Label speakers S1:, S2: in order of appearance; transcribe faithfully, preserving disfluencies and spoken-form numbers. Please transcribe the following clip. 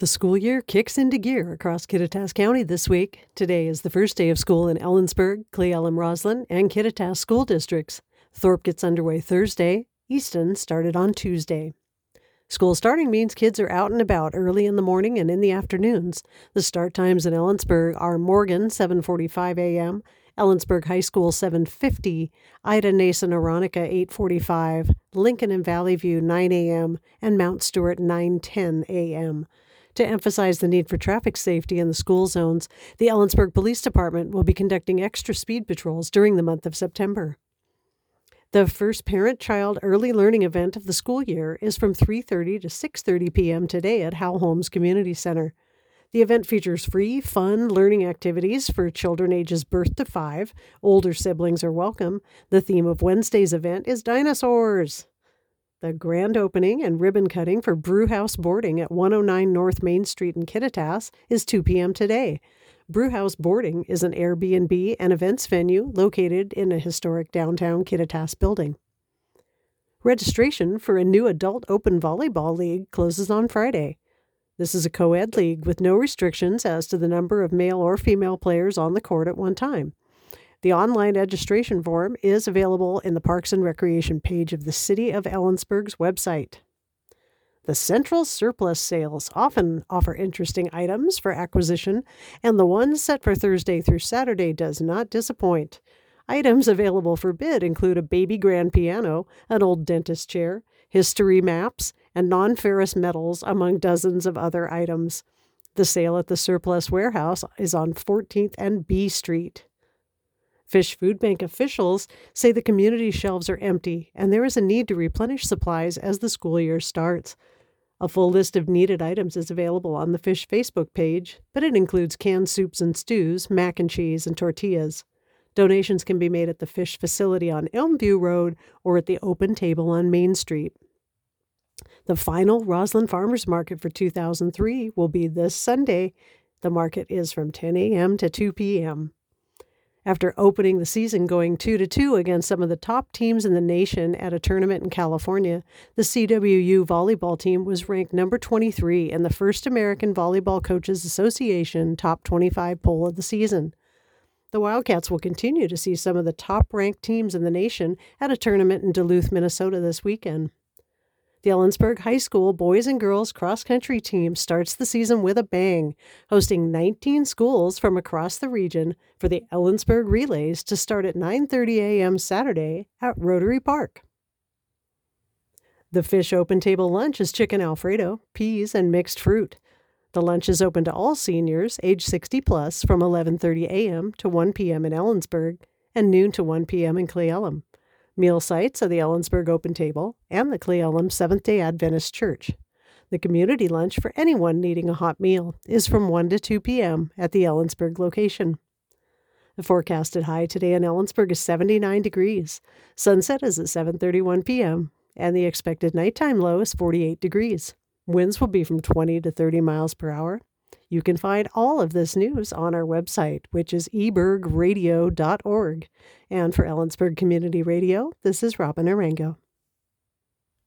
S1: The school year kicks into gear across Kittitas County this week. Today is the first day of school in Ellensburg, Cle Elum, Roslyn, and Kittitas school districts. Thorpe gets underway Thursday. Easton started on Tuesday. School starting means kids are out and about early in the morning and in the afternoons. The start times in Ellensburg are Morgan, seven forty-five a.m., Ellensburg High School, seven fifty, Ida Nason Aronica, eight forty-five, Lincoln and Valley View, nine a.m., and Mount Stewart, nine ten a.m. To emphasize the need for traffic safety in the school zones, the Ellensburg Police Department will be conducting extra speed patrols during the month of September. The first parent-child early learning event of the school year is from three thirty to six thirty p.m. today at Hal Holmes Community Center. The event features free, fun learning activities for children ages birth to five. Older siblings are welcome. The theme of Wednesday's event is dinosaurs. The grand opening and ribbon cutting for Brewhouse Boarding at one oh nine North Main Street in Kittitas is two p.m. today. Brewhouse Boarding is an Airbnb and events venue located in a historic downtown Kittitas building. Registration for a new adult open volleyball league closes on Friday. This is a co-ed league with no restrictions as to the number of male or female players on the court at one time. The online registration form is available in the Parks and Recreation page of the City of Ellensburg's website. The Central Surplus sales often offer interesting items for acquisition, and the one set for Thursday through Saturday does not disappoint. Items available for bid include a baby grand piano, an old dentist chair, history maps, and non-ferrous metals, among dozens of other items. The sale at the Surplus Warehouse is on fourteenth and B Street. Fish Food Bank officials say the community shelves are empty and there is a need to replenish supplies as the school year starts. A full list of needed items is available on the Fish Facebook page, but it includes canned soups and stews, mac and cheese, and tortillas. Donations can be made at the Fish facility on Elmview Road or at the Open Table on Main Street. The final Roslyn Farmers Market for two thousand three will be this Sunday. The market is from ten a.m. to two p.m. After opening the season going two to two against some of the top teams in the nation at a tournament in California, the C W U volleyball team was ranked number twenty-three in the First American Volleyball Coaches Association Top twenty-five poll of the season. The Wildcats will continue to see some of the top-ranked teams in the nation at a tournament in Duluth, Minnesota this weekend. The Ellensburg High School boys and girls cross-country team starts the season with a bang, hosting nineteen schools from across the region for the Ellensburg Relays to start at nine thirty a.m. Saturday at Rotary Park. The Fish Open Table lunch is chicken Alfredo, peas, and mixed fruit. The lunch is open to all seniors age sixty plus from eleven thirty a.m. to one p.m. in Ellensburg and noon to one p.m. in Cle Elum. Meal sites are the Ellensburg Open Table and the Cle Elum Seventh-day Adventist Church. The community lunch for anyone needing a hot meal is from one to two p.m. at the Ellensburg location. The forecasted high today in Ellensburg is seventy-nine degrees. Sunset is at seven thirty-one p.m. and the expected nighttime low is forty-eight degrees. Winds will be from twenty to thirty miles per hour. You can find all of this news on our website, which is e berg radio dot org. And for Ellensburg Community Radio, this is Robin Arango.